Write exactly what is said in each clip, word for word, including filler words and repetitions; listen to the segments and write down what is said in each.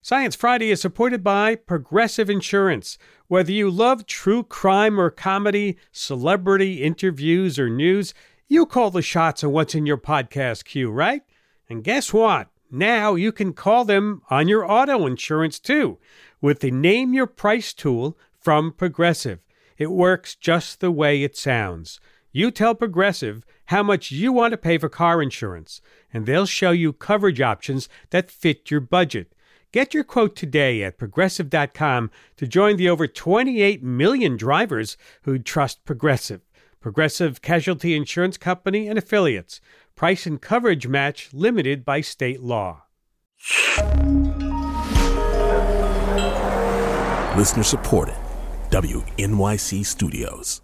Science Friday is supported by Progressive Insurance. Whether you love true crime or comedy, celebrity interviews or news, you call the shots on what's in your podcast queue, right? And guess what? Now you can call them on your auto insurance too with the Name Your Price tool from Progressive. It works just the way it sounds. You tell Progressive how much you want to pay for car insurance, and they'll show you coverage options that fit your budget. Get your quote today at progressive dot com to join the over twenty-eight million drivers who trust Progressive. Progressive Casualty Insurance Company and Affiliates. Price and coverage match limited by state law. Listener supported. W N Y C Studios.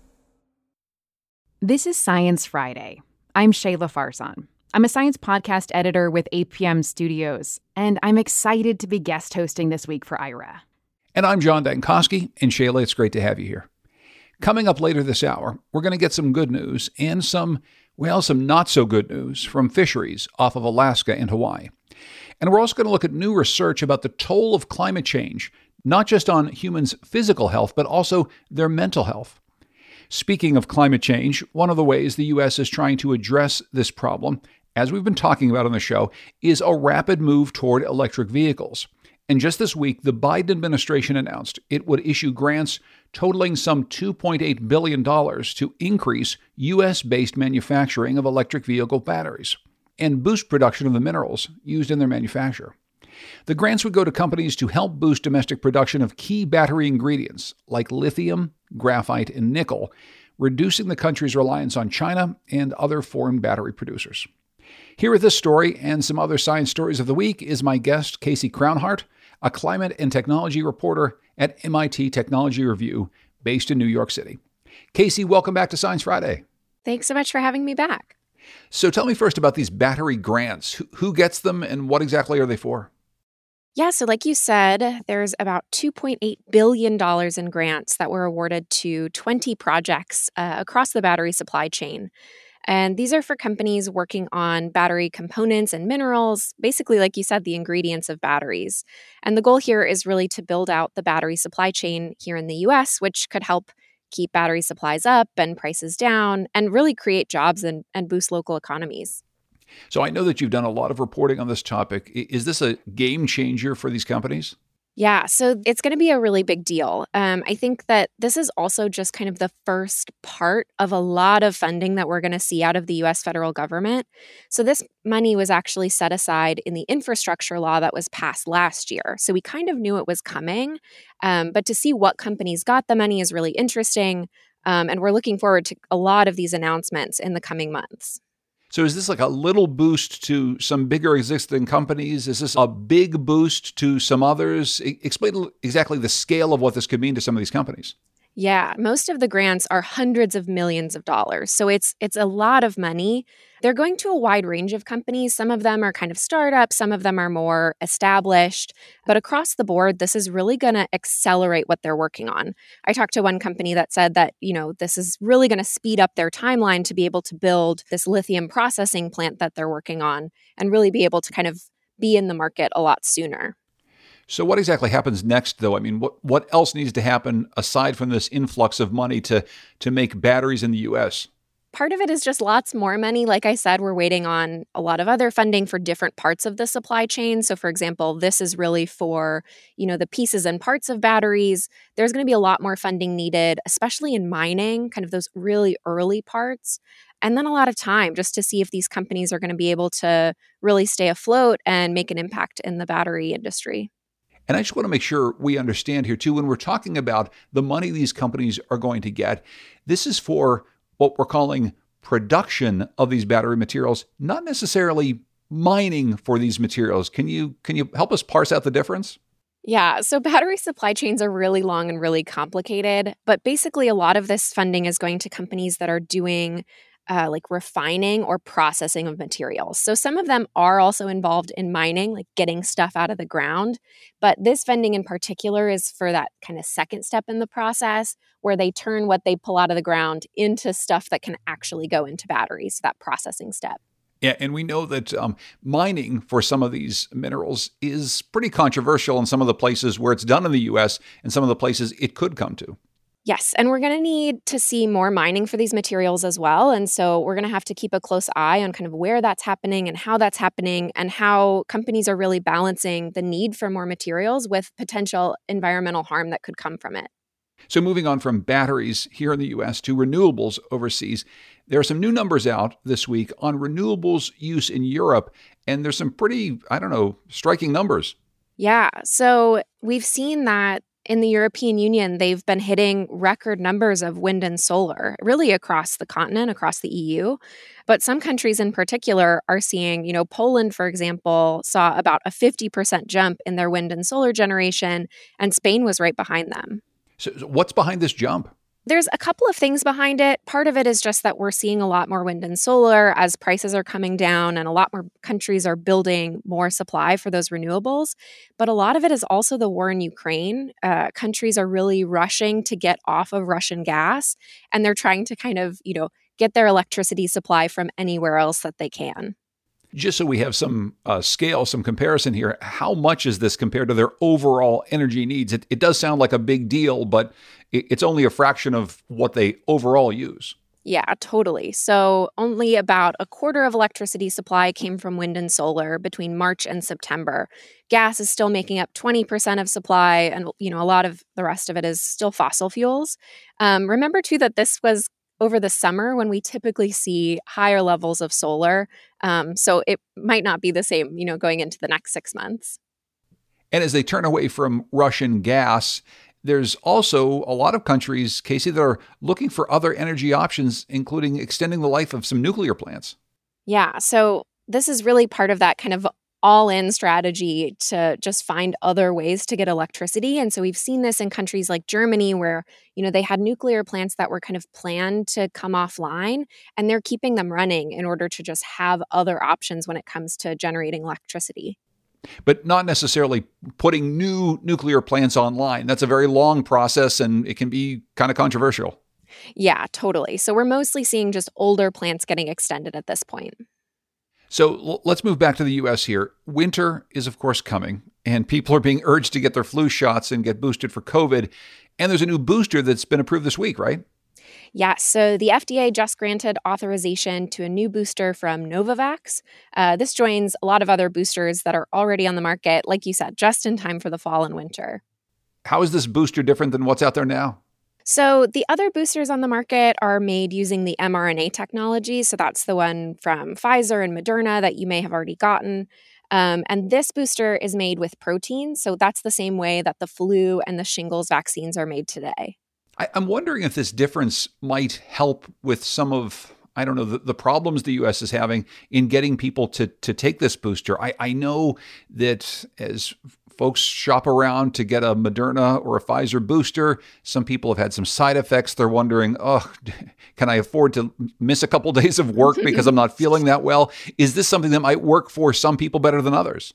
This is Science Friday. I'm Shayla Farsan. I'm a science podcast editor with A P M Studios, and I'm excited to be guest hosting this week for Ira. And I'm John Dankosky, and Shayla, it's great to have you here. Coming up later this hour, we're going to get some good news and some, well, some not so good news from fisheries off of Alaska and Hawaii. And we're also going to look at new research about the toll of climate change, not just on humans' physical health, but also their mental health. Speaking of climate change, one of the ways the U S is trying to address this problem, as we've been talking about on the show, is a rapid move toward electric vehicles. And just this week, the Biden administration announced it would issue grants totaling some two point eight billion dollars to increase U S-based manufacturing of electric vehicle batteries and boost production of the minerals used in their manufacture. The grants would go to companies to help boost domestic production of key battery ingredients like lithium, graphite, and nickel, reducing the country's reliance on China and other foreign battery producers. Here with this story and some other science stories of the week is my guest, Casey Crownhart, a climate and technology reporter at M I T Technology Review, based in New York City. Casey, welcome back to Science Friday. Thanks so much for having me back. So tell me first about these battery grants. Who, who gets them and what exactly are they for? Yeah, so like you said, there's about two point eight billion dollars in grants that were awarded to twenty projects uh, across the battery supply chain. And these are for companies working on battery components and minerals, basically, like you said, the ingredients of batteries. And the goal here is really to build out the battery supply chain here in the U S, which could help keep battery supplies up and prices down and really create jobs and, and boost local economies. So I know that you've done a lot of reporting on this topic. Is this a game changer for these companies? Yeah, so it's going to be a really big deal. Um, I think that this is also just kind of the first part of a lot of funding that we're going to see out of the U S federal government. So this money was actually set aside in the infrastructure law that was passed last year. So we kind of knew it was coming, um, but to see what companies got the money is really interesting. Um, and we're looking forward to a lot of these announcements in the coming months. So is this like a little boost to some bigger existing companies? Is this a big boost to some others? E- explain exactly the scale of what this could mean to some of these companies. Yeah, most of the grants are hundreds of millions of dollars. So it's it's a lot of money. They're going to a wide range of companies. Some of them are kind of startups, some of them are more established. But across the board, this is really going to accelerate what they're working on. I talked to one company that said that, you know, this is really going to speed up their timeline to be able to build this lithium processing plant that they're working on and really be able to kind of be in the market a lot sooner. So what exactly happens next, though? I mean, what, what else needs to happen aside from this influx of money to, to make batteries in the U S? Part of it is just lots more money. Like I said, we're waiting on a lot of other funding for different parts of the supply chain. So for example, this is really for, you know, the pieces and parts of batteries. There's going to be a lot more funding needed, especially in mining, kind of those really early parts. And then a lot of time just to see if these companies are going to be able to really stay afloat and make an impact in the battery industry. And I just want to make sure we understand here, too, when we're talking about the money these companies are going to get, this is for what we're calling production of these battery materials, not necessarily mining for these materials. Can you can you help us parse out the difference? Yeah, so battery supply chains are really long and really complicated, but basically a lot of this funding is going to companies that are doing Uh, like refining or processing of materials. So some of them are also involved in mining, like getting stuff out of the ground. But this funding in particular is for that kind of second step in the process where they turn what they pull out of the ground into stuff that can actually go into batteries, that processing step. Yeah, and we know that um, mining for some of these minerals is pretty controversial in some of the places where it's done in the U S and some of the places it could come to. Yes, and we're going to need to see more mining for these materials as well. And so we're going to have to keep a close eye on kind of where that's happening and how that's happening and how companies are really balancing the need for more materials with potential environmental harm that could come from it. So moving on from batteries here in the U S to renewables overseas, there are some new numbers out this week on renewables use in Europe, and there's some pretty, I don't know, striking numbers. Yeah, so we've seen that in the European Union, they've been hitting record numbers of wind and solar, really across the continent, across the E U. But some countries in particular are seeing, you know, Poland, for example, saw about a fifty percent jump in their wind and solar generation, and Spain was right behind them. So what's behind this jump? There's a couple of things behind it. Part of it is just that we're seeing a lot more wind and solar as prices are coming down and a lot more countries are building more supply for those renewables. But a lot of it is also the war in Ukraine. Uh, countries are really rushing to get off of Russian gas, and they're trying to kind of, you know, get their electricity supply from anywhere else that they can. Just so we have some uh, scale, some comparison here, how much is this compared to their overall energy needs? It, it does sound like a big deal, but it, it's only a fraction of what they overall use. Yeah, totally. So only about a quarter of electricity supply came from wind and solar between March and September. Gas is still making up twenty percent of supply, and you know a lot of the rest of it is still fossil fuels. Um, remember, too, that this was over the summer when we typically see higher levels of solar. Um, so it might not be the same, you know, going into the next six months. And as they turn away from Russian gas, there's also a lot of countries, Casey, that are looking for other energy options, including extending the life of some nuclear plants. Yeah. So this is really part of that kind of all-in strategy to just find other ways to get electricity. And so we've seen this in countries like Germany where, you know, they had nuclear plants that were kind of planned to come offline, and they're keeping them running in order to just have other options when it comes to generating electricity. But not necessarily putting new nuclear plants online. That's a very long process, and it can be kind of controversial. Yeah, totally. So we're mostly seeing just older plants getting extended at this point. So l- let's move back to the U S here. Winter is, of course, coming, and people are being urged to get their flu shots and get boosted for COVID. And there's a new booster that's been approved this week, right? Yeah, so the F D A just granted authorization to a new booster from Novavax. Uh, this joins a lot of other boosters that are already on the market, like you said, just in time for the fall and winter. How is this booster different than what's out there now? So the other boosters on the market are made using the mRNA technology. So that's the one from Pfizer and Moderna that you may have already gotten. Um, and this booster is made with protein. So that's the same way that the flu and the shingles vaccines are made today. I, I'm wondering if this difference might help with some of, I don't know, the, the problems the U S is having in getting people to to take this booster. I, I know that as folks shop around to get a Moderna or a Pfizer booster, some people have had some side effects. They're wondering, oh, can I afford to miss a couple days of work because I'm not feeling that well? Is this something that might work for some people better than others?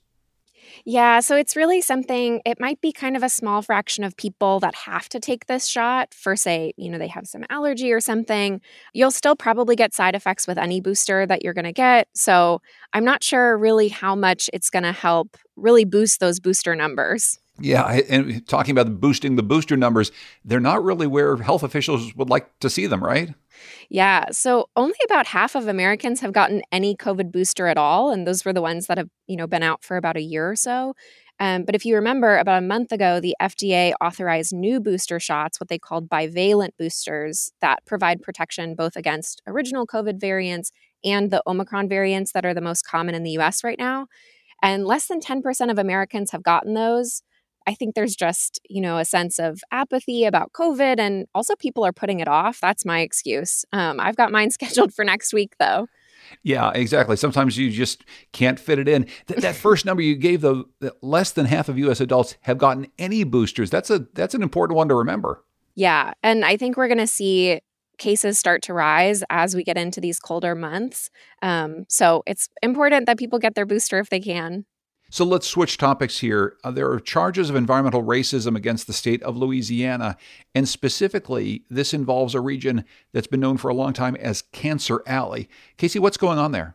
Yeah, so it's really something, it might be kind of a small fraction of people that have to take this shot for, say, you know, they have some allergy or something. You'll still probably get side effects with any booster that you're going to get. So I'm not sure really how much it's going to help really boost those booster numbers. Yeah, and talking about boosting the booster numbers, they're not really where health officials would like to see them, right? Yeah, so only about half of Americans have gotten any COVID booster at all, and those were the ones that have, you know, been out for about a year or so. Um, but if you remember, about a month ago, the F D A authorized new booster shots, what they called bivalent boosters, that provide protection both against original COVID variants and the Omicron variants that are the most common in the U S right now. And less than ten percent of Americans have gotten those. I think there's just, you know, a sense of apathy about COVID, and also people are putting it off. That's my excuse. Um, I've got mine scheduled for next week, though. Yeah, exactly. Sometimes you just can't fit it in. Th- that first number you gave, though, that less than half of U S adults have gotten any boosters. That's a that's an important one to remember. Yeah, and I think we're going to see cases start to rise as we get into these colder months. Um, so it's important that people get their booster if they can. So let's switch topics here. Uh, there are charges of environmental racism against the state of Louisiana, and specifically, this involves a region that's been known for a long time as Cancer Alley. Casey, what's going on there?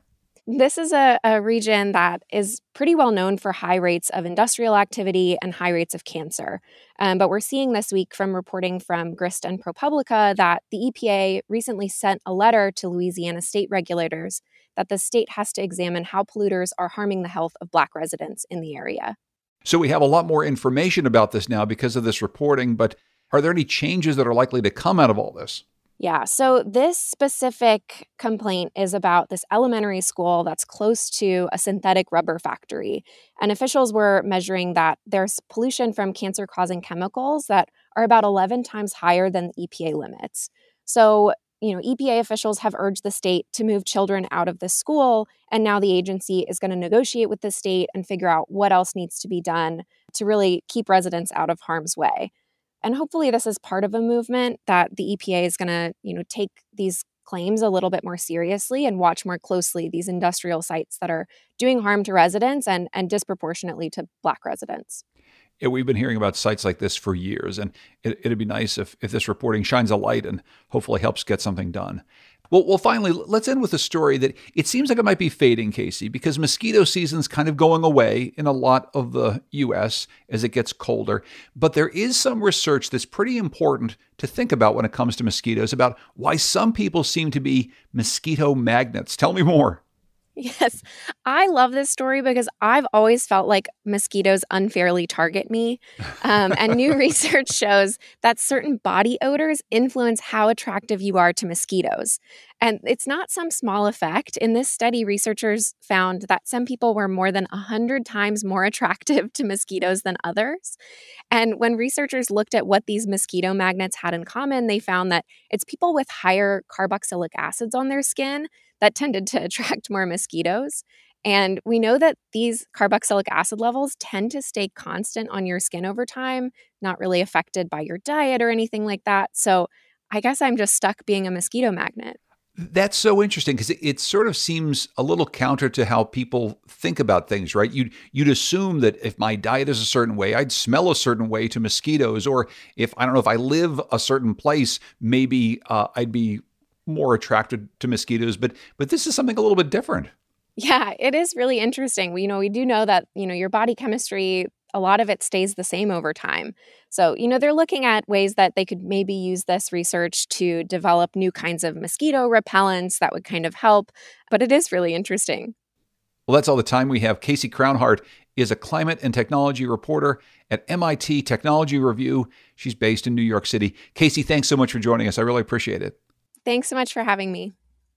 This is a, a region that is pretty well known for high rates of industrial activity and high rates of cancer. Um, but we're seeing this week from reporting from Grist and ProPublica that the E P A recently sent a letter to Louisiana state regulators that the state has to examine how polluters are harming the health of Black residents in the area. So we have a lot more information about this now because of this reporting, but are there any changes that are likely to come out of all this? Yeah, so this specific complaint is about this elementary school that's close to a synthetic rubber factory. And officials were measuring that there's pollution from cancer-causing chemicals that are about eleven times higher than the E P A limits. So, you know, E P A officials have urged the state to move children out of the school, and now the agency is going to negotiate with the state and figure out what else needs to be done to really keep residents out of harm's way. And hopefully this is part of a movement that the E P A is going to, you know, take these claims a little bit more seriously and watch more closely these industrial sites that are doing harm to residents and, and disproportionately to Black residents. Yeah, we've been hearing about sites like this for years, and it, it'd be nice if, if this reporting shines a light and hopefully helps get something done. Well, well, finally, let's end with a story that it seems like it might be fading, Casey, because mosquito season's kind of going away in a lot of the U S as it gets colder. But there is some research that's pretty important to think about when it comes to mosquitoes, about why some people seem to be mosquito magnets. Tell me more. Yes, I love this story because I've always felt like mosquitoes unfairly target me. Um, and new research shows that certain body odors influence how attractive you are to mosquitoes. And it's not some small effect. In this study, researchers found that some people were more than one hundred times more attractive to mosquitoes than others. And when researchers looked at what these mosquito magnets had in common, they found that it's people with higher carboxylic acids on their skin that tended to attract more mosquitoes. And we know that these carboxylic acid levels tend to stay constant on your skin over time, not really affected by your diet or anything like that. So I guess I'm just stuck being a mosquito magnet. That's so interesting because it, it sort of seems a little counter to how people think about things, right? You'd, you'd assume that if my diet is a certain way, I'd smell a certain way to mosquitoes. Or if, I don't know, if I live a certain place, maybe uh, I'd be more attracted to mosquitoes. But but this is something a little bit different. Yeah, it is really interesting. We, you know, we do know that, you know, your body chemistry, a lot of it stays the same over time. So, you know, they're looking at ways that they could maybe use this research to develop new kinds of mosquito repellents that would kind of help. But it is really interesting. Well, that's all the time we have. Casey Crownhart is a climate and technology reporter at M I T Technology Review. She's based in New York City. Casey, thanks so much for joining us. I really appreciate it. Thanks so much for having me.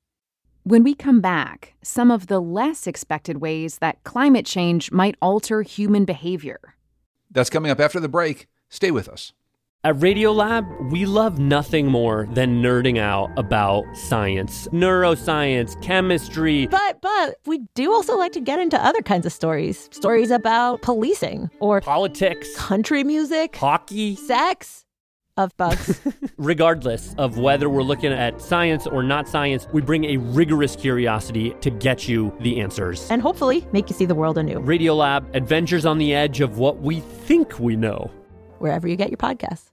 When we come back, some of the less expected ways that climate change might alter human behavior. That's coming up after the break. Stay with us. At Radiolab, we love nothing more than nerding out about science, neuroscience, chemistry. But, but we do also like to get into other kinds of stories. Stories about policing or politics, country music, hockey, sex. Of bugs. Regardless of whether we're looking at science or not science, we bring a rigorous curiosity to get you the answers. And hopefully make you see the world anew. Radiolab, adventures on the edge of what we think we know. Wherever you get your podcasts.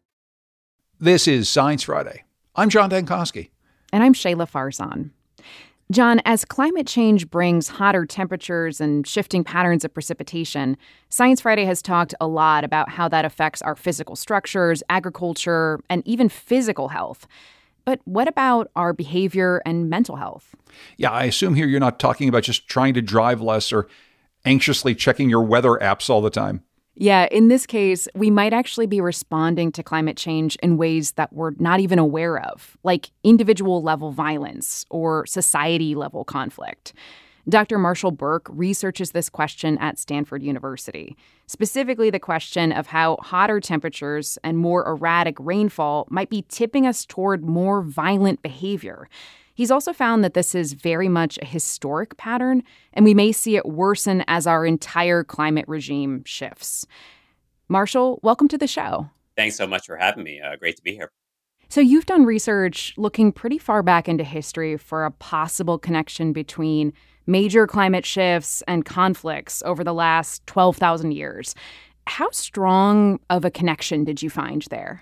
This is Science Friday. I'm John Dankosky. And I'm Shayla Farzan. John, as climate change brings hotter temperatures and shifting patterns of precipitation, Science Friday has talked a lot about how that affects our physical structures, agriculture, and even physical health. But what about our behavior and mental health? Yeah, I assume here you're not talking about just trying to drive less or anxiously checking your weather apps all the time. Yeah, in this case, we might actually be responding to climate change in ways that we're not even aware of, like individual level violence or society level conflict. Doctor Marshall Burke researches this question at Stanford University, specifically the question of how hotter temperatures and more erratic rainfall might be tipping us toward more violent behavior. He's also found that this is very much a historic pattern, and we may see it worsen as our entire climate regime shifts. Marshall, welcome to the show. Thanks so much for having me. Uh, great to be here. So you've done research looking pretty far back into history for a possible connection between major climate shifts and conflicts over the last twelve thousand years. How strong of a connection did you find there?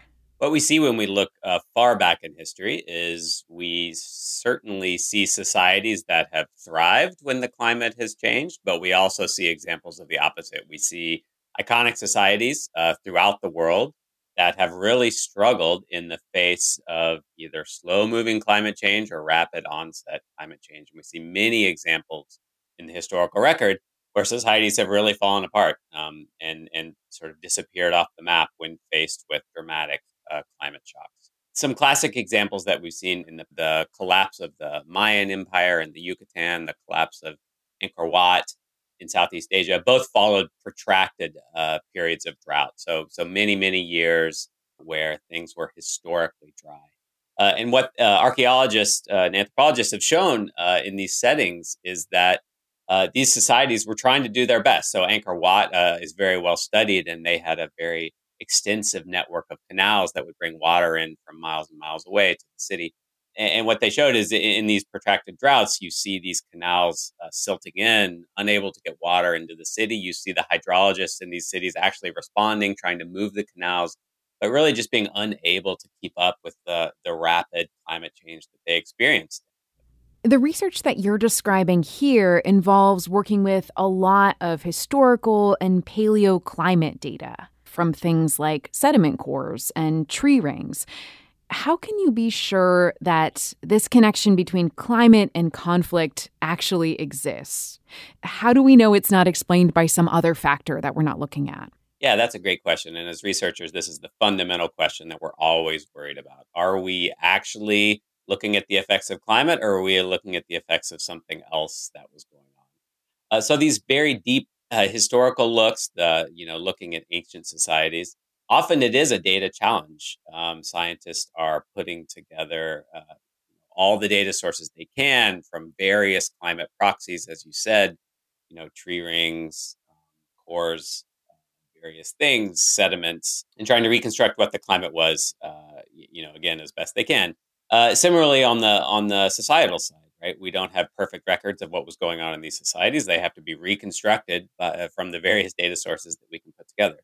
What we see when we look uh, far back in history is we certainly see societies that have thrived when the climate has changed, but we also see examples of the opposite. We see iconic societies uh, throughout the world that have really struggled in the face of either slow moving climate change or rapid onset climate change. And we see many examples in the historical record where societies have really fallen apart um, and, and sort of disappeared off the map when faced with dramatic uh, climate shocks. Some classic examples that we've seen in the, the collapse of the Mayan Empire in the Yucatan, the collapse of Angkor Wat in Southeast Asia, both followed protracted uh, periods of drought. So, so many, many years where things were historically dry. Uh, and what uh, archaeologists uh, and anthropologists have shown uh, in these settings is that uh, these societies were trying to do their best. So Angkor Wat uh, is very well studied, and they had a very extensive network of canals that would bring water in from miles and miles away to the city. And what they showed is in these protracted droughts, you see these canals uh, silting in, unable to get water into the city. You see the hydrologists in these cities actually responding, trying to move the canals, but really just being unable to keep up with the, the rapid climate change that they experienced. The research that you're describing here involves working with a lot of historical and paleoclimate data from things like sediment cores and tree rings. How can you be sure that this connection between climate and conflict actually exists? How do we know it's not explained by some other factor that we're not looking at? Yeah, that's a great question. And as researchers, this is the fundamental question that we're always worried about. Are we actually looking at the effects of climate, or are we looking at the effects of something else that was going on? Uh, so these very deep uh, historical looks, the you know, looking at ancient societies, often it is a data challenge. Um, scientists are putting together uh, all the data sources they can from various climate proxies, as you said, you know, tree rings, um, cores, uh, various things, sediments, and trying to reconstruct what the climate was, uh, you know, again, as best they can. Uh, similarly, on the on the societal side, right, we don't have perfect records of what was going on in these societies. They have to be reconstructed uh, from the various data sources that we can put together.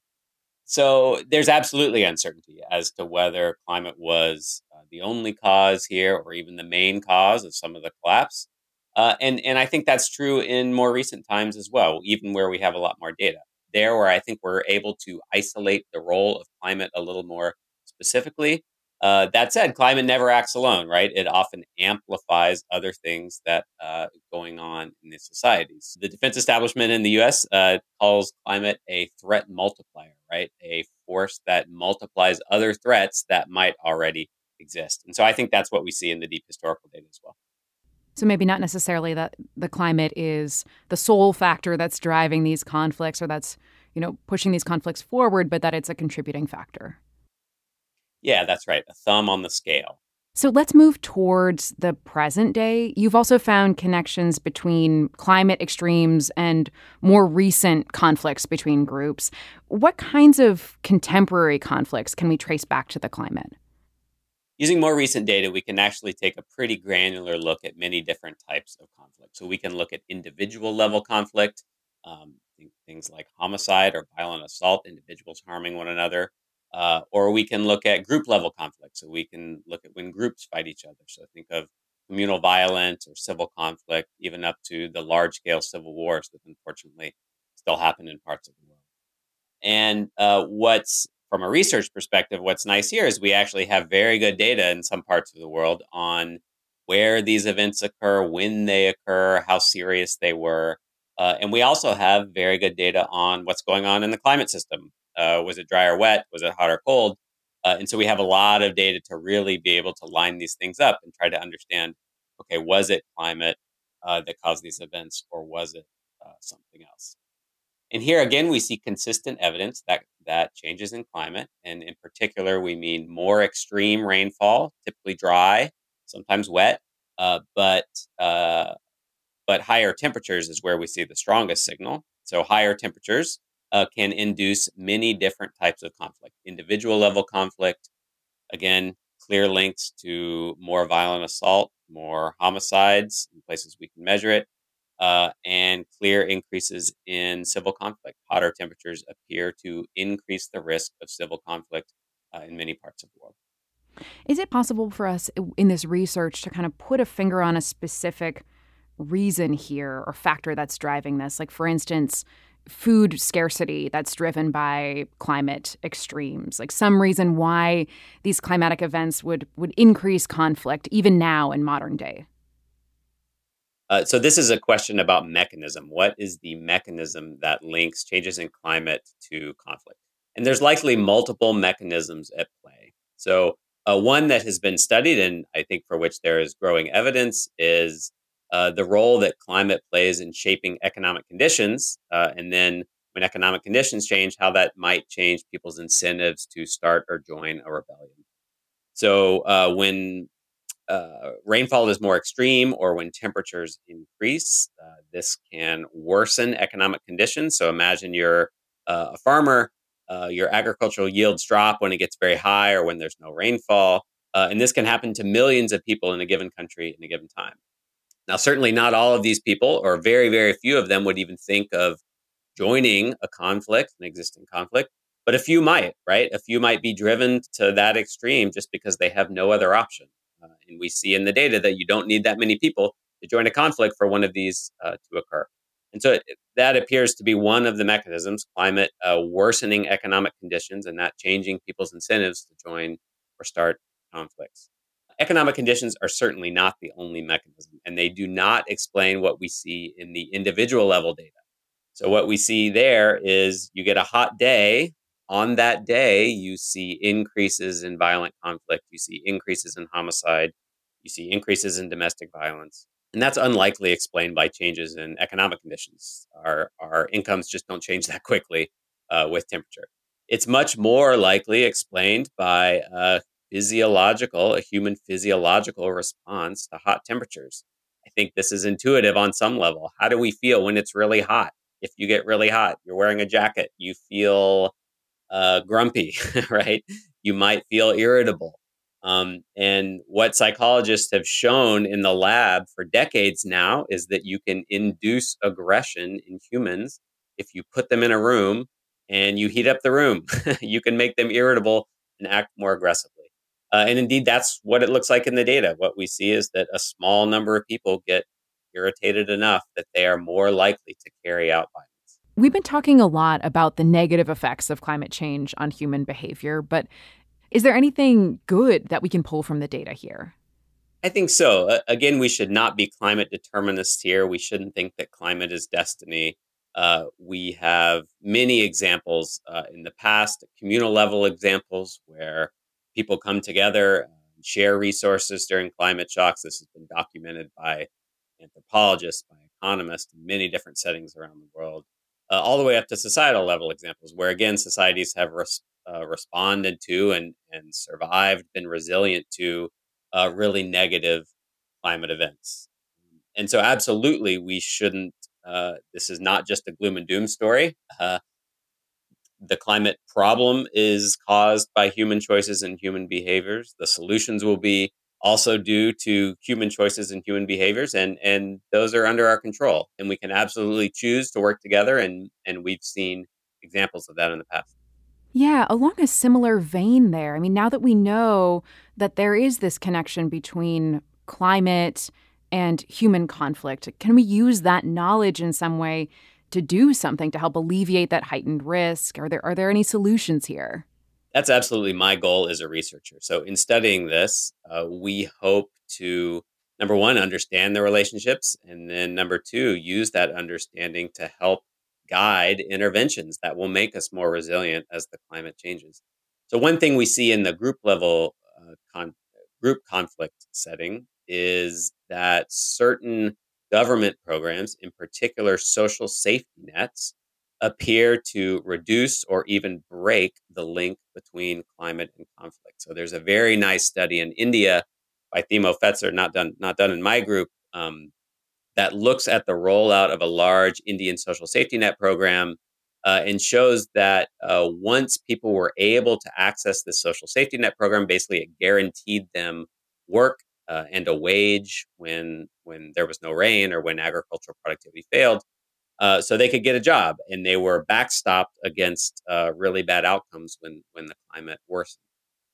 So there's absolutely uncertainty as to whether climate was uh, the only cause here or even the main cause of some of the collapse. Uh, and, and I think that's true in more recent times as well, even where we have a lot more data. There where I think we're able to isolate the role of climate a little more specifically. Uh, that said, climate never acts alone, right? It often amplifies other things that uh, going on in these societies. The defense establishment in the U S uh, calls climate a threat multiplier, right? A force that multiplies other threats that might already exist. And so I think that's what we see in the deep historical data as well. So maybe not necessarily that the climate is the sole factor that's driving these conflicts or that's, you know, pushing these conflicts forward, but that it's a contributing factor. Yeah, that's right. A thumb on the scale. So let's move towards the present day. You've also found connections between climate extremes and more recent conflicts between groups. What kinds of contemporary conflicts can we trace back to the climate? Using more recent data, we can actually take a pretty granular look at many different types of conflict. So we can look at individual level conflict, um, things like homicide or violent assault, individuals harming one another. Uh, or we can look at group level conflict. So we can look at when groups fight each other. So think of communal violence or civil conflict, even up to the large scale civil wars that unfortunately still happen in parts of the world. And uh, what's, from a research perspective, what's nice here is we actually have very good data in some parts of the world on where these events occur, when they occur, how serious they were. Uh, and we also have very good data on what's going on in the climate system. Uh, was it dry or wet? Was it hot or cold? Uh, and so we have a lot of data to really be able to line these things up and try to understand, okay, was it climate uh, that caused these events, or was it uh, something else? And here again, we see consistent evidence that, that changes in climate, and in particular, we mean more extreme rainfall, typically dry, sometimes wet, uh, but uh, but higher temperatures is where we see the strongest signal. So higher temperatures Uh, can induce many different types of conflict. Individual level conflict, again, clear links to more violent assault, more homicides in places we can measure it, uh, and clear increases in civil conflict. Hotter temperatures appear to increase the risk of civil conflict uh, in many parts of the world. Is it possible for us in this research to kind of put a finger on a specific reason here or factor that's driving this? Like, for instance, food scarcity that's driven by climate extremes, like some reason why these climatic events would, would increase conflict even now in modern day? Uh, so this is a question about mechanism. What is the mechanism that links changes in climate to conflict? And there's likely multiple mechanisms at play. So uh, one that has been studied, and I think for which there is growing evidence, is uh, the role that climate plays in shaping economic conditions. Uh, and then when economic conditions change, how that might change people's incentives to start or join a rebellion. So uh, when uh, rainfall is more extreme or when temperatures increase, uh, this can worsen economic conditions. So imagine you're uh, a farmer, uh, your agricultural yields drop when it gets very high or when there's no rainfall. Uh, and this can happen to millions of people in a given country in a given time. Now, certainly not all of these people, or very, very few of them, would even think of joining a conflict, an existing conflict, but a few might, right? A few might be driven to that extreme just because they have no other option. Uh, and we see in the data that you don't need that many people to join a conflict for one of these uh, to occur. And so it, that appears to be one of the mechanisms, climate uh, worsening economic conditions and that changing people's incentives to join or start conflicts. Economic conditions are certainly not the only mechanism, and they do not explain what we see in the individual level data. So what we see there is you get a hot day. On that day, you see increases in violent conflict. You see increases in homicide. You see increases in domestic violence. And that's unlikely explained by changes in economic conditions. Our, our incomes just don't change that quickly uh, with temperature. It's much more likely explained by a physiological, a human physiological response to hot temperatures. I think this is intuitive on some level. How do we feel when it's really hot? If you get really hot, you're wearing a jacket, you feel uh, grumpy, right? You might feel irritable. Um, and what psychologists have shown in the lab for decades now is that you can induce aggression in humans if you put them in a room and you heat up the room. You can make them irritable and act more aggressively. Uh, and indeed, that's what it looks like in the data. What we see is that a small number of people get irritated enough that they are more likely to carry out violence. We've been talking a lot about the negative effects of climate change on human behavior, but is there anything good that we can pull from the data here? I think so. Uh, again, we should not be climate determinists here. We shouldn't think that climate is destiny. Uh, we have many examples uh, in the past, communal level examples where people come together and share resources during climate shocks. This has been documented by anthropologists, by economists in many different settings around the world, uh, all the way up to societal level examples where, again, societies have res- uh, responded to and, and survived, been resilient to uh, really negative climate events. And so absolutely, we shouldn't, uh, this is not just a gloom and doom story. Uh, the climate problem is caused by human choices and human behaviors. The solutions will be also due to human choices and human behaviors, and and those are under our control. And we can absolutely choose to work together, and and we've seen examples of that in the past. Yeah, along a similar vein there. I mean, now that we know that there is this connection between climate and human conflict, can we use that knowledge in some way to do something to help alleviate that heightened risk? Are there are there any solutions here? That's absolutely my goal as a researcher. So in studying this, uh, we hope to, number one, understand the relationships, and then number two, use that understanding to help guide interventions that will make us more resilient as the climate changes. So one thing we see in the group level uh, con- group conflict setting is that certain government programs, in particular social safety nets, appear to reduce or even break the link between climate and conflict. So there's a very nice study in India by Thimo Fetzer, not done not done in my group, um, that looks at the rollout of a large Indian social safety net program uh, and shows that uh, once people were able to access this social safety net program, basically it guaranteed them work uh, and a wage when when there was no rain or when agricultural productivity failed. Uh, so they could get a job, and they were backstopped against uh, really bad outcomes when when the climate worsened.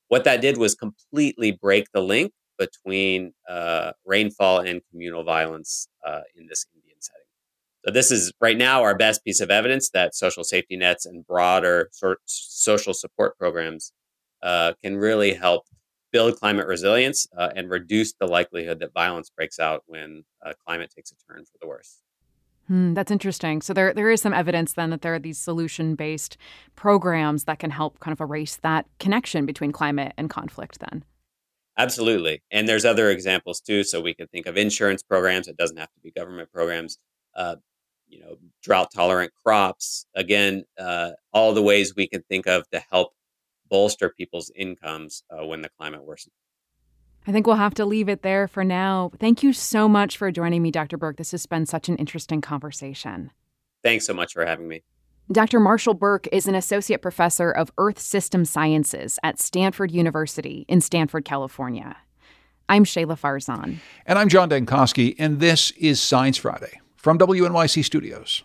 What that did was completely break the link between uh, rainfall and communal violence uh, in this Indian setting. So this is right now our best piece of evidence that social safety nets and broader sort social support programs uh, can really help build climate resilience uh, and reduce the likelihood that violence breaks out when uh, climate takes a turn for the worse. Hmm, that's interesting. So there, there is some evidence then that there are these solution-based programs that can help kind of erase that connection between climate and conflict then. Absolutely. And there's other examples too. So we can think of insurance programs. It doesn't have to be government programs. Uh, you know, drought-tolerant crops. Again, uh, all the ways we can think of to help bolster people's incomes uh, when the climate worsens. I think we'll have to leave it there for now. Thank you so much for joining me, Doctor Burke. This has been such an interesting conversation. Thanks so much for having me. Doctor Marshall Burke is an associate professor of Earth System Sciences at Stanford University in Stanford, California. I'm Shayla Farzan. And I'm John Dankosky, and this is Science Friday from W N Y C Studios.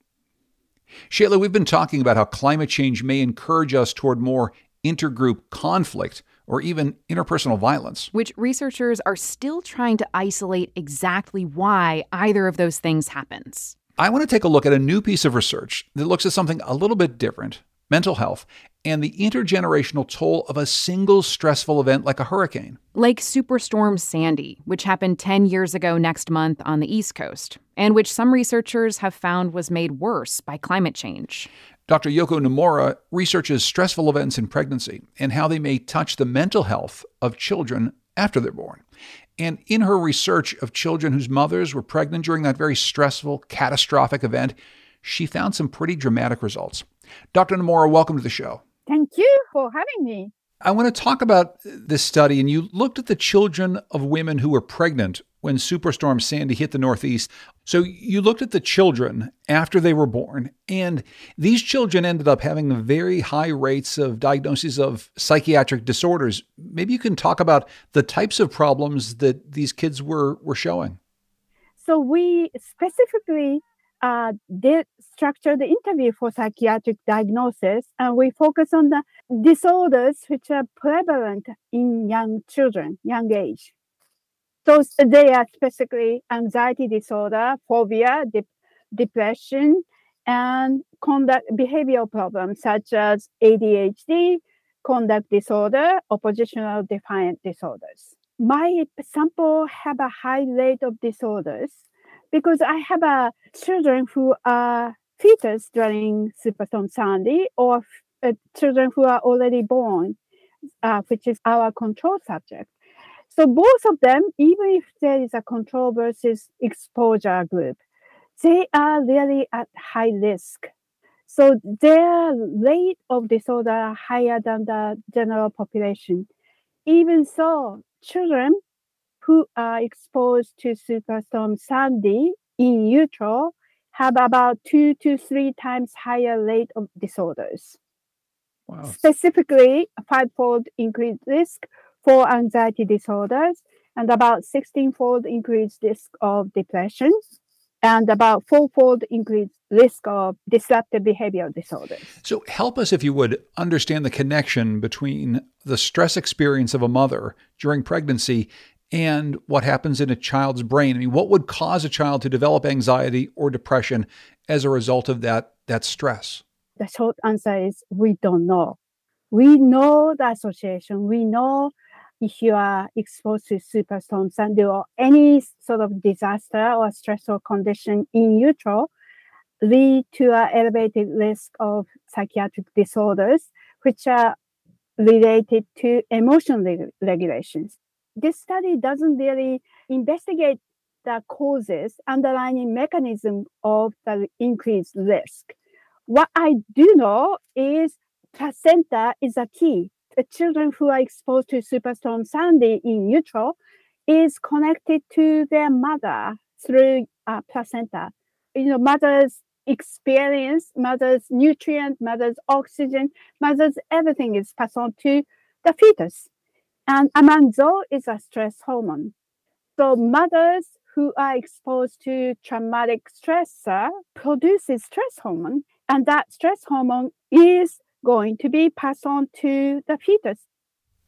Shayla, we've been talking about how climate change may encourage us toward more intergroup conflict or even interpersonal violence, which researchers are still trying to isolate exactly why either of those things happens. I want to take a look at a new piece of research that looks at something a little bit different, mental health, and the intergenerational toll of a single stressful event like a hurricane. Like Superstorm Sandy, which happened ten years ago next month on the East Coast, and which some researchers have found was made worse by climate change. Doctor Yoko Nomura researches stressful events in pregnancy and how they may touch the mental health of children after they're born. And in her research of children whose mothers were pregnant during that very stressful, catastrophic event, she found some pretty dramatic results. Doctor Nomura, welcome to the show. Thank you for having me. I want to talk about this study, and you looked at the children of women who were pregnant when Superstorm Sandy hit the Northeast. So you looked at the children after they were born, and these children ended up having very high rates of diagnoses of psychiatric disorders. Maybe you can talk about the types of problems that these kids were, were showing. So we specifically uh, did structure the interview for psychiatric diagnosis, and we focus on the disorders which are prevalent in young children, young age. So they are specifically anxiety disorder, phobia, de- depression, and conduct behavioral problems such as A D H D, conduct disorder, oppositional defiant disorders. My sample have a high rate of disorders because I have a children who are fetus during Superstorm Sandy or uh, children who are already born, uh, which is our control subject. So both of them, even if there is a control versus exposure group, they are really at high risk. So their rate of disorder are higher than the general population. Even so, children who are exposed to Superstorm Sandy in utero have about two to three times higher rate of disorders. Wow. Specifically, a five-fold increased risk for anxiety disorders and about sixteen-fold increased risk of depression and about four-fold increased risk of disruptive behavioral disorders. So help us, if you would, understand the connection between the stress experience of a mother during pregnancy and what happens in a child's brain. I mean, what would cause a child to develop anxiety or depression as a result of that, that stress? The short answer is we don't know. We know the association. We know if you are exposed to Superstorm Sandy or any sort of disaster or stressful condition in utero, lead to an elevated risk of psychiatric disorders, which are related to emotion reg- regulations. This study doesn't really investigate the causes, underlying mechanism of the increased risk. What I do know is placenta is a key. The children who are exposed to Superstorm Sandy in utero is connected to their mother through uh, placenta. You know, mother's experience, mother's nutrient, mother's oxygen, mother's everything is passed on to the fetus. And amandro is a stress hormone. So mothers who are exposed to traumatic stressor produces stress hormone, and that stress hormone is going to be passed on to the fetus.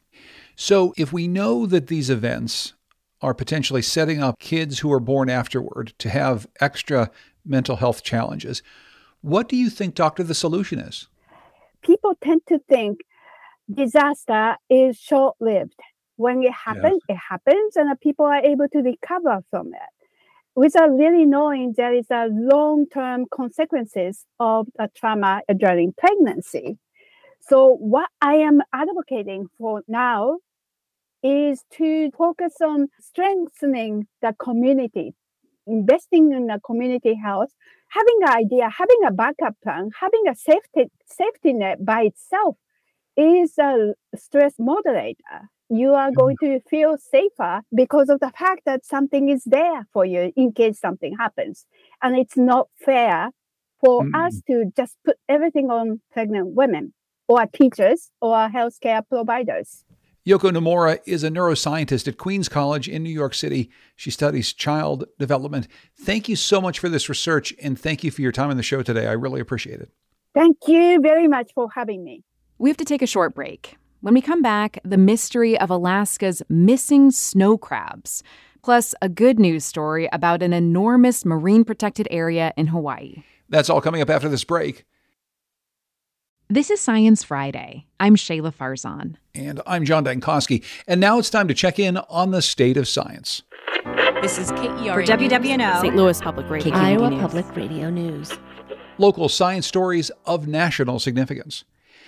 So if we know that these events are potentially setting up kids who are born afterward to have extra mental health challenges, what do you think, Doctor, the solution is? People tend to think disaster is short-lived. When it happens, yes. it happens, and people are able to recover from it without really knowing there is a long-term consequences of a trauma during pregnancy. So what I am advocating for now is to focus on strengthening the community, investing in the community health, having an idea, having a backup plan, having a safety safety net by itself is a stress moderator. You are going to feel safer because of the fact that something is there for you in case something happens. And it's not fair for mm. us to just put everything on pregnant women or teachers or healthcare providers. Yoko Nomura is a neuroscientist at Queens College in New York City. She studies child development. Thank you so much for this research, and thank you for your time on the show today. I really appreciate it. Thank you very much for having me. We have to take a short break. When we come back, the mystery of Alaska's missing snow crabs, plus a good news story about an enormous marine protected area in Hawaii. That's all coming up after this break. This is Science Friday. I'm Shayla Farzan. And I'm John Dankosky. And now it's time to check in on the state of science. This is K E R for W W N O, Saint Louis Public Radio, Iowa Public Radio News. Local science stories of national significance.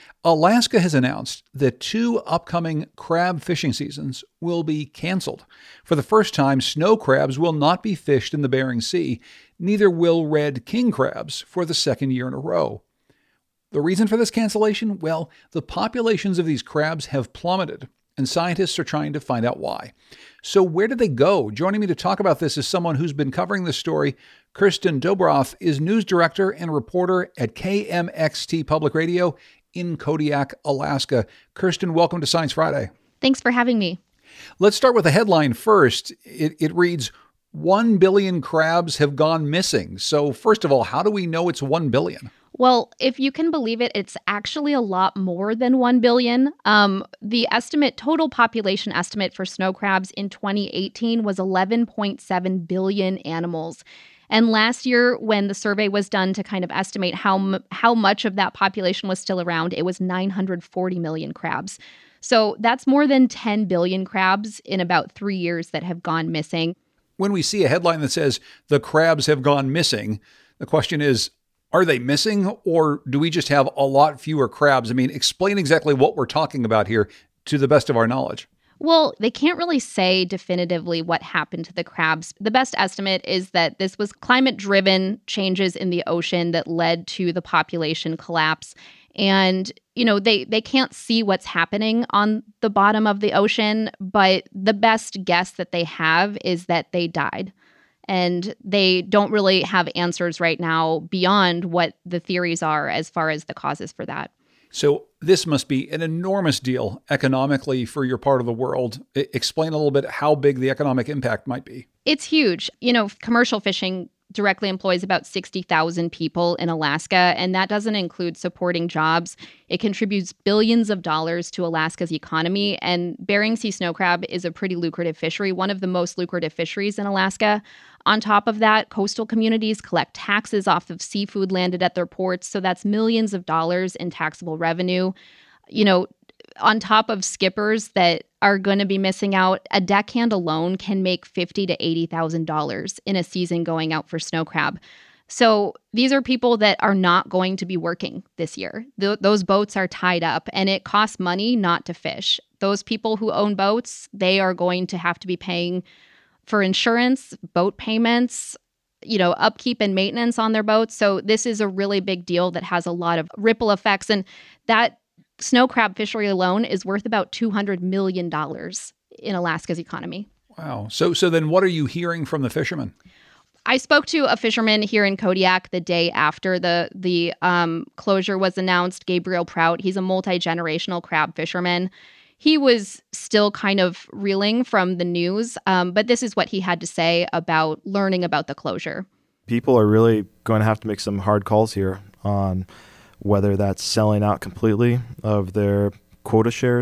Alaska has announced that two upcoming crab fishing seasons will be canceled. For the first time, snow crabs will not be fished in the Bering Sea. Neither will red king crabs for the second year in a row. The reason for this cancellation? Well, the populations of these crabs have plummeted, and scientists are trying to find out why. So where did they go? Joining me to talk about this is someone who's been covering this story. Kirsten Dobroff is news director and reporter at K M X T Public Radio in Kodiak, Alaska. Kirsten, welcome to Science Friday. Thanks for having me. Let's start with the headline first. It, it reads, one billion crabs have gone missing. So first of all, how do we know it's one billion? Well, if you can believe it, it's actually a lot more than one billion. Um, the estimate, total population estimate for snow crabs in twenty eighteen was eleven point seven billion animals. And last year, when the survey was done to kind of estimate how m- how much of that population was still around, it was nine hundred forty million crabs. So that's more than ten billion crabs in about three years that have gone missing. When we see a headline that says the crabs have gone missing, the question is, are they missing, or do we just have a lot fewer crabs? I mean, explain exactly what we're talking about here to the best of our knowledge. Well, they can't really say definitively what happened to the crabs. The best estimate is that this was climate-driven changes in the ocean that led to the population collapse. And, you know, they, they can't see what's happening on the bottom of the ocean, but the best guess that they have is that they died. And they don't really have answers right now beyond what the theories are as far as the causes for that. So this must be an enormous deal economically for your part of the world. I- explain a little bit how big the economic impact might be. It's huge. You know, commercial fishing directly employs about sixty thousand people in Alaska, and that doesn't include supporting jobs. It contributes billions of dollars to Alaska's economy, and Bering Sea snow crab is a pretty lucrative fishery, one of the most lucrative fisheries in Alaska. On top of that, coastal communities collect taxes off of seafood landed at their ports, so that's millions of dollars in taxable revenue. You know, on top of skippers that are going to be missing out, a deckhand alone can make fifty thousand to eighty thousand dollars in a season going out for snow crab. So these are people that are not going to be working this year. Th- those boats are tied up, and it costs money not to fish. Those people who own boats, they are going to have to be paying for insurance, boat payments, you know, upkeep and maintenance on their boats. So this is a really big deal that has a lot of ripple effects. And that snow crab fishery alone is worth about two hundred million dollars in Alaska's economy. Wow. So so then what are you hearing from the fishermen? I spoke to a fisherman here in Kodiak the day after the the um, closure was announced, Gabriel Prout. He's a multi-generational crab fisherman. He was still kind of reeling from the news, um, but this is what he had to say about learning about the closure. People are really going to have to make some hard calls here on whether that's selling out completely of their quota shares,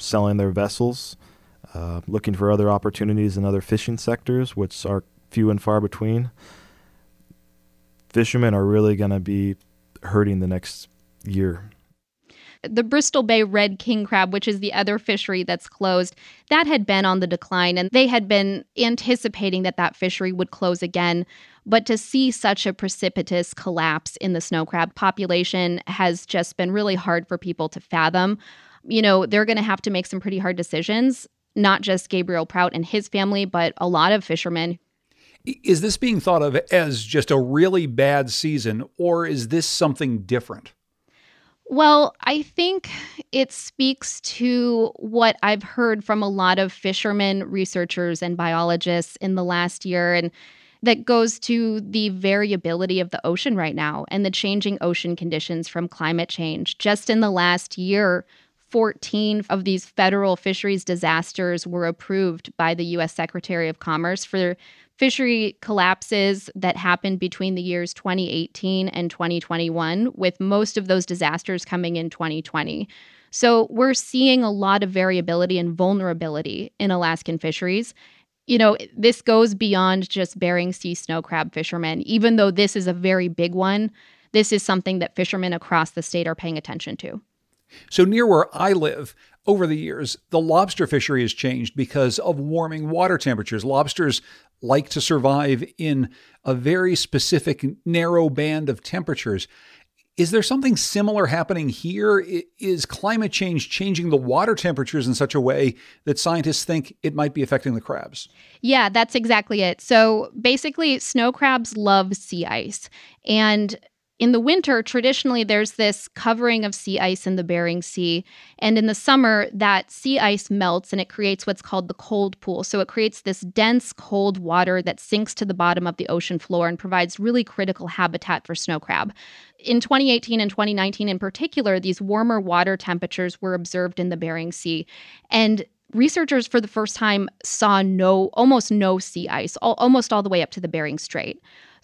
selling their vessels, uh, looking for other opportunities in other fishing sectors, which are few and far between. Fishermen are really going to be hurting the next year. The Bristol Bay red king crab, which is the other fishery that's closed, that had been on the decline, and they had been anticipating that that fishery would close again. But to see such a precipitous collapse in the snow crab population has just been really hard for people to fathom. You know, they're going to have to make some pretty hard decisions, not just Gabriel Prout and his family, but a lot of fishermen. Is this being thought of as just a really bad season, or is this something different? Well, I think it speaks to what I've heard from a lot of fishermen, researchers, and biologists in the last year, and that goes to the variability of the ocean right now and the changing ocean conditions from climate change. Just in the last year, fourteen of these federal fisheries disasters were approved by the U S Secretary of Commerce for fishery collapses that happened between the years twenty eighteen and twenty twenty-one, with most of those disasters coming in twenty twenty. So we're seeing a lot of variability and vulnerability in Alaskan fisheries. You know, this goes beyond just Bering Sea snow crab fishermen. Even though this is a very big one, this is something that fishermen across the state are paying attention to. So near where I live, over the years, the lobster fishery has changed because of warming water temperatures. Lobsters like to survive in a very specific, narrow band of temperatures. Is there something similar happening here? Is climate change changing the water temperatures in such a way that scientists think it might be affecting the crabs? Yeah, that's exactly it. So basically, snow crabs love sea ice. And in the winter, traditionally, there's this covering of sea ice in the Bering Sea. And in the summer, that sea ice melts and it creates what's called the cold pool. So it creates this dense, cold water that sinks to the bottom of the ocean floor and provides really critical habitat for snow crab. In twenty eighteen and twenty nineteen in particular, these warmer water temperatures were observed in the Bering Sea. And researchers for the first time saw no, almost no sea ice, all, almost all the way up to the Bering Strait.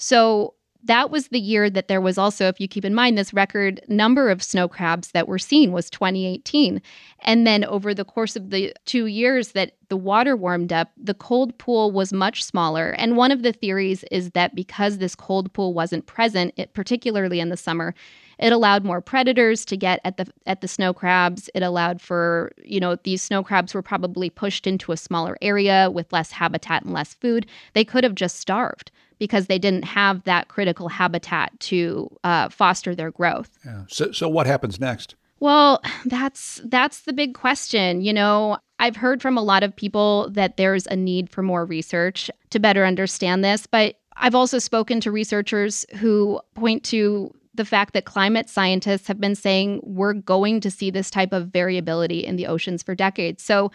So that was the year that there was also, if you keep in mind, this record number of snow crabs that were seen was twenty eighteen. And then over the course of the two years that the water warmed up, the cold pool was much smaller. And one of the theories is that because this cold pool wasn't present, it, particularly in the summer, it allowed more predators to get at the at the snow crabs. It allowed for, you know, these snow crabs were probably pushed into a smaller area with less habitat and less food. They could have just starved because they didn't have that critical habitat to uh, foster their growth. Yeah. So, so what happens next? Well, that's that's the big question. You know, I've heard from a lot of people that there's a need for more research to better understand this, but I've also spoken to researchers who point to the fact that climate scientists have been saying we're going to see this type of variability in the oceans for decades. So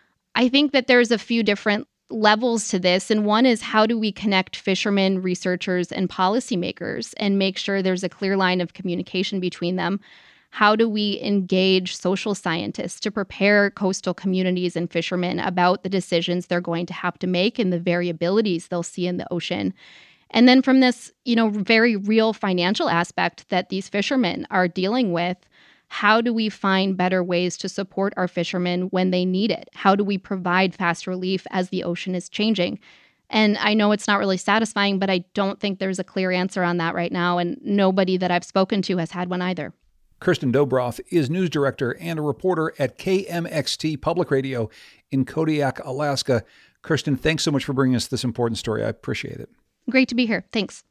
I think that there's a few different levels to this. And one is, how do we connect fishermen, researchers, and policymakers and make sure there's a clear line of communication between them? How do we engage social scientists to prepare coastal communities and fishermen about the decisions they're going to have to make and the variabilities they'll see in the ocean? And then from this, you know, very real financial aspect that these fishermen are dealing with, how do we find better ways to support our fishermen when they need it? How do we provide fast relief as the ocean is changing? And I know it's not really satisfying, but I don't think there's a clear answer on that right now. And nobody that I've spoken to has had one either. Kirsten Dobroth is news director and a reporter at K M X T Public Radio in Kodiak, Alaska. Kirsten, thanks so much for bringing us this important story. I appreciate it. Great to be here. Thanks.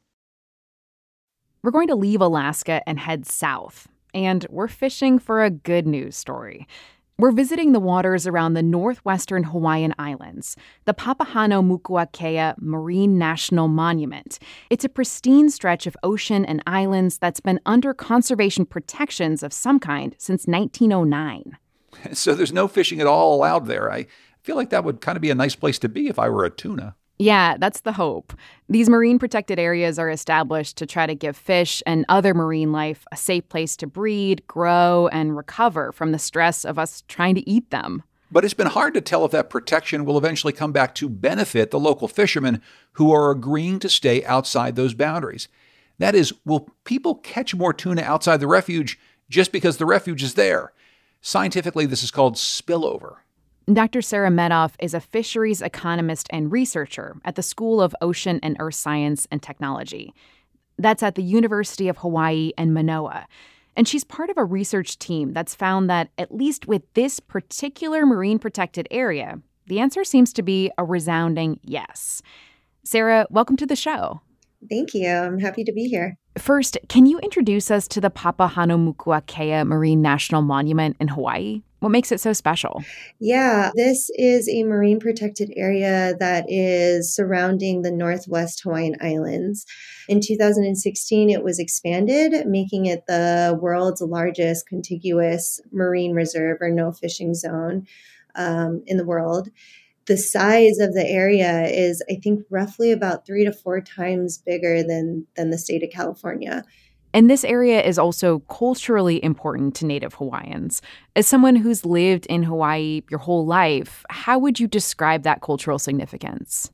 We're going to leave Alaska and head south. And we're fishing for a good news story. We're visiting the waters around the northwestern Hawaiian Islands, the Papahānaumokuākea Marine National Monument. It's a pristine stretch of ocean and islands that's been under conservation protections of some kind since nineteen oh nine. So there's no fishing at all allowed there. I feel like that would kind of be a nice place to be if I were a tuna. Yeah, that's the hope. These marine protected areas are established to try to give fish and other marine life a safe place to breed, grow, and recover from the stress of us trying to eat them. But it's been hard to tell if that protection will eventually come back to benefit the local fishermen who are agreeing to stay outside those boundaries. That is, will people catch more tuna outside the refuge just because the refuge is there? Scientifically, this is called spillover. Doctor Sarah Medoff is a fisheries economist and researcher at the School of Ocean and Earth Science and Technology. That's at the University of Hawaii and Manoa. And she's part of a research team that's found that, at least with this particular marine protected area, the answer seems to be a resounding yes. Sarah, welcome to the show. Thank you. I'm happy to be here. First, can you introduce us to the Papahanaumokuakea Marine National Monument in Hawaii? What makes it so special? Yeah, this is a marine protected area that is surrounding the Northwest Hawaiian Islands. In two thousand sixteen, it was expanded, making it the world's largest contiguous marine reserve or no fishing zone um, in the world. The size of the area is, I think, roughly about three to four times bigger than, than the state of California. And this area is also culturally important to Native Hawaiians. As someone who's lived in Hawaii your whole life, how would you describe that cultural significance?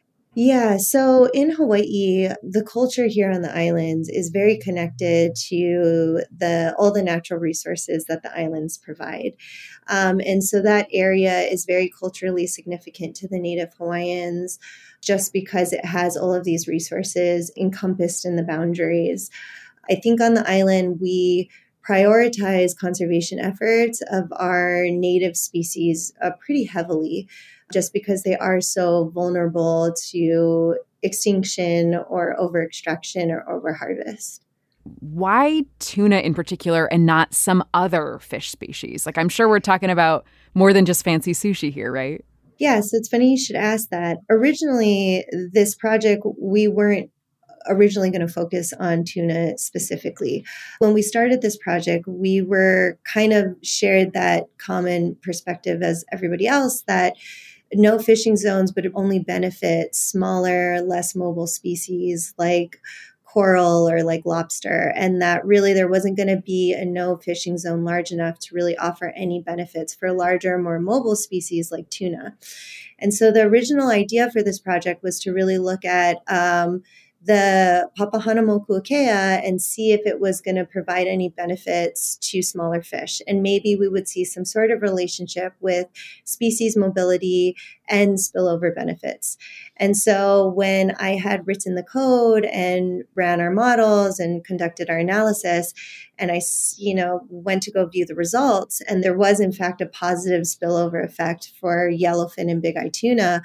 Yeah, so in Hawaii, the culture here on the islands is very connected to the all the natural resources that the islands provide. Um, and so that area is very culturally significant to the Native Hawaiians just because it has all of these resources encompassed in the boundaries. I think on the island, we prioritize conservation efforts of our native species uh, pretty heavily, just because they are so vulnerable to extinction or over-extraction or over-harvest. Why tuna in particular and not some other fish species? Like, I'm sure we're talking about more than just fancy sushi here, right? Yeah, so it's funny you should ask that. Originally, this project, we weren't originally going to focus on tuna specifically. When we started this project, we were kind of shared that common perspective as everybody else that no fishing zones would only benefit smaller, less mobile species like coral or like lobster, and that really there wasn't going to be a no fishing zone large enough to really offer any benefits for larger, more mobile species like tuna. And so the original idea for this project was to really look at um, the Papahanaumokuakea and see if it was going to provide any benefits to smaller fish. And maybe we would see some sort of relationship with species mobility and spillover benefits. And so when I had written the code and ran our models and conducted our analysis, and I, you know, went to go view the results, and there was in fact a positive spillover effect for yellowfin and big eye tuna,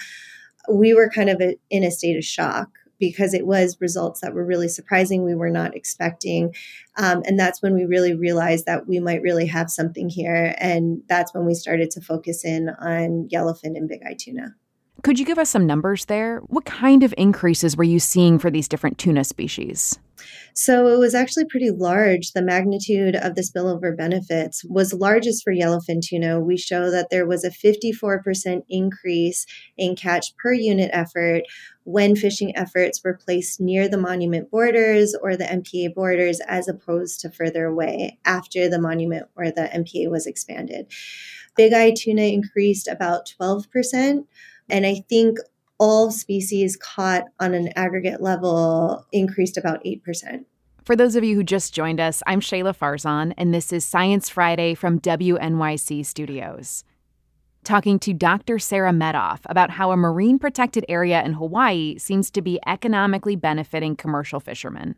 we were kind of in a state of shock, because it was results that were really surprising, we were not expecting. Um, and that's when we really realized that we might really have something here. And that's when we started to focus in on yellowfin and big eye tuna. Could you give us some numbers there? What kind of increases were you seeing for these different tuna species? So it was actually pretty large. The magnitude of the spillover benefits was largest for yellowfin tuna. We show that there was a fifty-four percent increase in catch per unit effort when fishing efforts were placed near the monument borders or the M P A borders as opposed to further away after the monument or the M P A was expanded. Big eye tuna increased about twelve percent. And I think all species caught on an aggregate level increased about eight percent. For those of you who just joined us, I'm Shayla Farzan, and this is Science Friday from W N Y C Studios. Talking to Doctor Sarah Medoff about how a marine protected area in Hawaii seems to be economically benefiting commercial fishermen.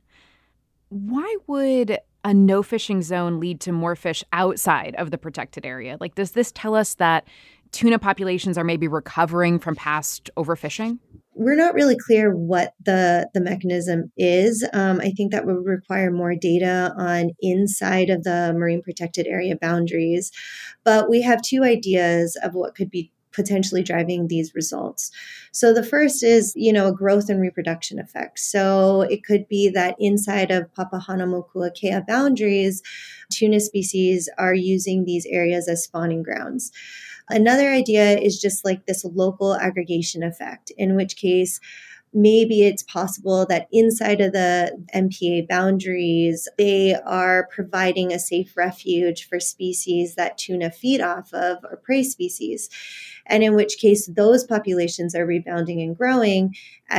Why would a no fishing zone lead to more fish outside of the protected area? Like, does this tell us that tuna populations are maybe recovering from past overfishing? We're not really clear what the, the mechanism is. Um, I think that would require more data on inside of the marine protected area boundaries. But we have two ideas of what could be potentially driving these results. So the first is, you know, a growth and reproduction effect. So it could be that inside of Papahanaumokuakea boundaries, tuna species are using these areas as spawning grounds. Another idea is just like this local aggregation effect, in which case maybe it's possible that inside of the M P A boundaries, they are providing a safe refuge for species that tuna feed off of or prey species. And in which case those populations are rebounding and growing as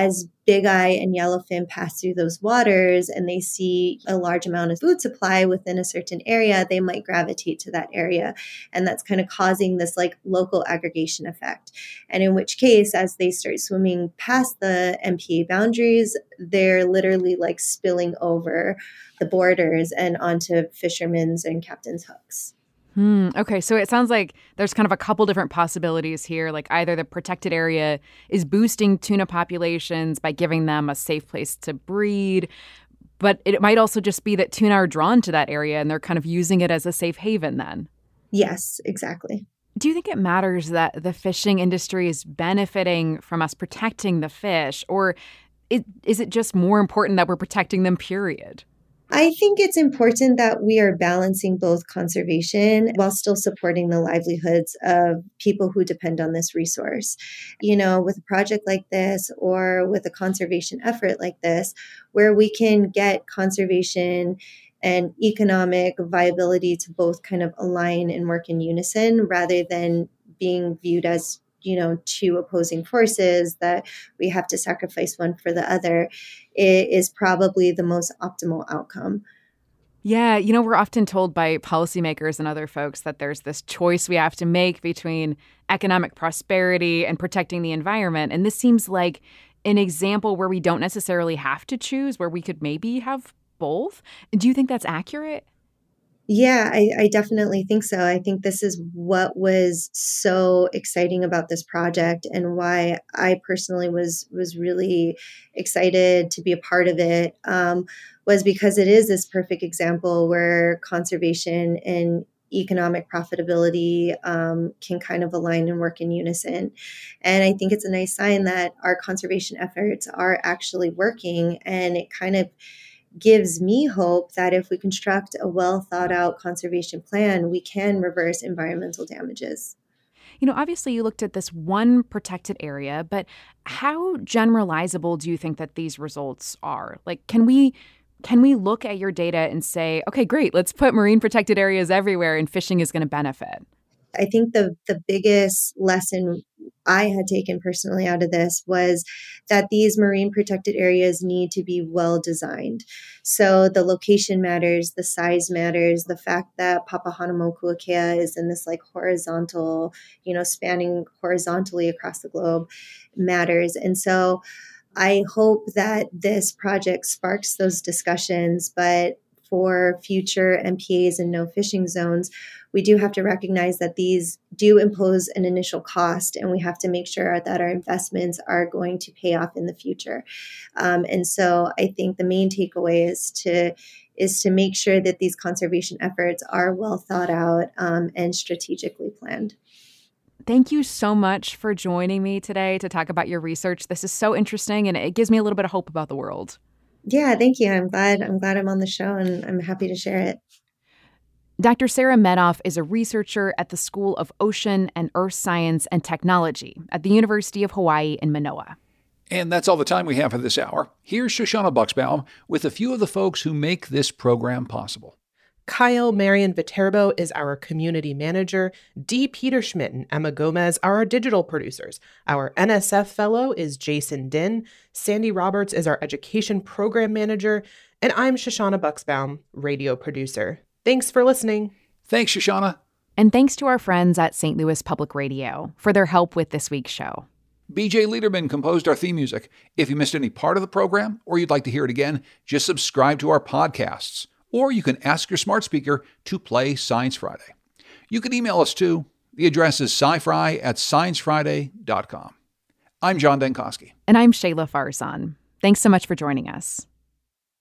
big eye and yellowfin pass through those waters and they see a large amount of food supply within a certain area, they might gravitate to that area. And that's kind of causing this like local aggregation effect. And in which case, as they start swimming past the M P A boundaries, they're literally like spilling over the borders and onto fishermen's and captain's hooks. Hmm. Okay, so it sounds like there's kind of a couple different possibilities here. Like either the protected area is boosting tuna populations by giving them a safe place to breed, but it might also just be that tuna are drawn to that area and they're kind of using it as a safe haven then. Yes, exactly. Do you think it matters that the fishing industry is benefiting from us protecting the fish, or it, is it just more important that we're protecting them, period? I think it's important that we are balancing both conservation while still supporting the livelihoods of people who depend on this resource. You know, with a project like this or with a conservation effort like this, where we can get conservation and economic viability to both kind of align and work in unison rather than being viewed as, you know, two opposing forces that we have to sacrifice one for the other, it is probably the most optimal outcome. Yeah, you know, we're often told by policymakers and other folks that there's this choice we have to make between economic prosperity and protecting the environment. And this seems like an example where we don't necessarily have to choose, where we could maybe have both. Do you think that's accurate? Yeah, I, I definitely think so. I think this is what was so exciting about this project and why I personally was was really excited to be a part of it, um, was because it is this perfect example where conservation and economic profitability um, can kind of align and work in unison. And I think it's a nice sign that our conservation efforts are actually working, and it kind of gives me hope that if we construct a well thought out conservation plan, we can reverse environmental damages. You know, obviously you looked at this one protected area, but how generalizable do you think that these results are? Like, can we can we look at your data and say, okay, great, let's put marine protected areas everywhere and fishing is going to benefit? I think the the biggest lesson I had taken personally out of this was that these marine protected areas need to be well designed. So the location matters, the size matters, the fact that Papahanaumokuakea is in this like horizontal, you know, spanning horizontally across the globe matters. And so I hope that this project sparks those discussions, but for future M P As and no fishing zones, we do have to recognize that these do impose an initial cost, and we have to make sure that our investments are going to pay off in the future. Um, and so I think the main takeaway is to is to make sure that these conservation efforts are well thought out um, and strategically planned. Thank you so much for joining me today to talk about your research. This is so interesting, and it gives me a little bit of hope about the world. Yeah, thank you. I'm glad I'm glad I'm on the show, and I'm happy to share it. Doctor Sarah Medoff is a researcher at the School of Ocean and Earth Science and Technology at the University of Hawaii in Manoa. And that's all the time we have for this hour. Here's Shoshana Buxbaum with a few of the folks who make this program possible. Kyle Marion Viterbo is our community manager. Dee Peterschmidt and Emma Gomez are our digital producers. Our N S F fellow is Jason Din. Sandy Roberts is our education program manager. And I'm Shoshana Buxbaum, radio producer. Thanks for listening. Thanks, Shoshana. And thanks to our friends at Saint Louis Public Radio for their help with this week's show. B J Liederman composed our theme music. If you missed any part of the program or you'd like to hear it again, just subscribe to our podcasts. Or you can ask your smart speaker to play Science Friday. You can email us too. The address is sci-fri at science friday dot com. I'm John Dankosky. And I'm Shayla Farsan. Thanks so much for joining us.